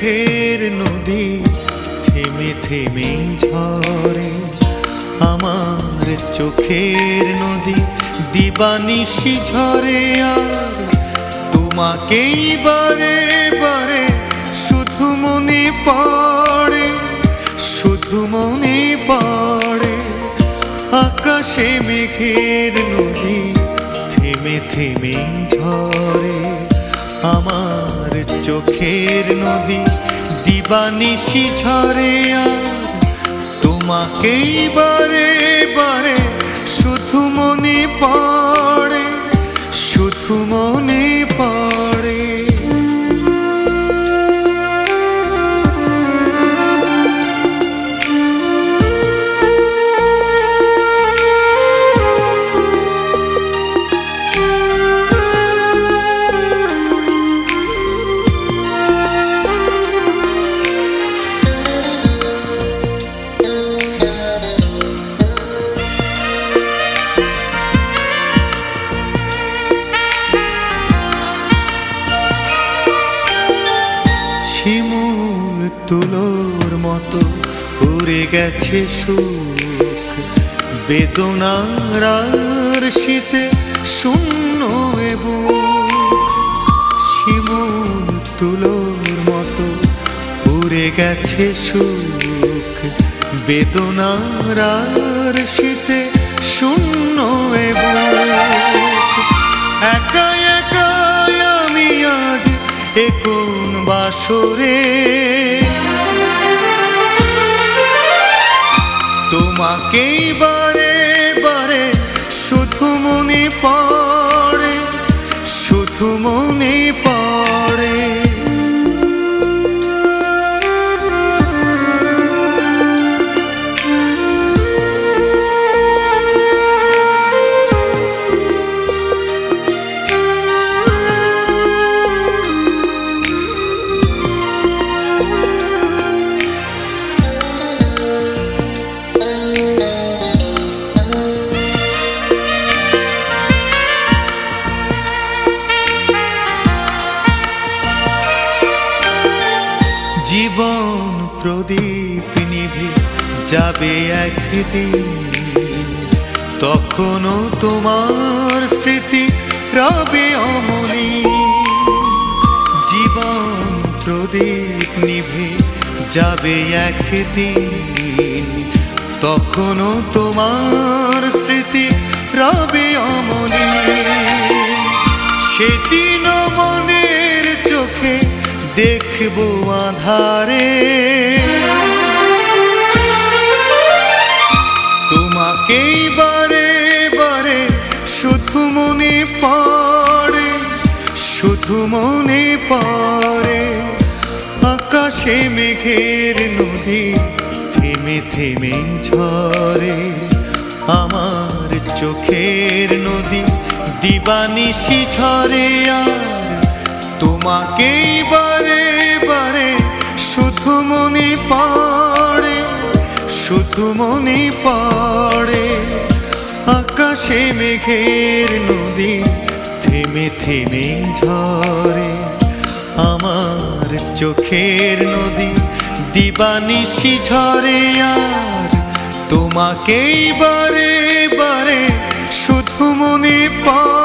মেঘের নদী থেমে থেমে ঝরে, আমার চোখের নদী দিবানিশি ঝরে। আর তোমাকেই বারে বারে শুধু মনে পড়ে, শুধু মনে পড়ে। আকাশে মেঘের নদী থেমে থেমে ঝরে, আমার চোখের নদী দিবানিশি ঝরে। আর তোমাকেই বারে বারে শুধু মনে পড়ে, শুধু মনে পড়ে। শিমুল তুলোর মতো উড়ে গেছে সুখ, বেদনার আর শীতে শূন্য এ বুক। শিমুল তুলোর মতো উড়ে গেছে সুখ, বেদনার আর শীতে শূন্য এ বুক। একা একা আমি আজ এ কোন বাসরে, তোমাকেই বারে বারে শুধু মনে পড়ে, শুধু মনে পড়ে। জীবন প্রদীপ নিভে যাবে একদিন, তখনও তোমার স্মৃতি রবে অমলিন। জীবন প্রদীপ নিভে যাবে একদিন, তখনও তোমার স্মৃতি রবে অমলিন। সেদিন মনের চোখে দেখবো আধারে, তোমাকেই বারে বারে শুধু মনে পড়ে, শুধু মনে পড়ে। আকাশে মেঘের নদী থেমে থেমে ঝরে, আমার চোখের নদী দিবানিশি ঝরে। আর তোমাকেই বারে বারে শুধু মনে পড়ে, শুধু মনে পড়ে। আকাশে মেঘের নদী থেমে থেমে ঝরে, আমার চোখের নদী দিবানিশি ঝরে। আর তোমাকেই বারে বারে শুধু মনে পড়ে,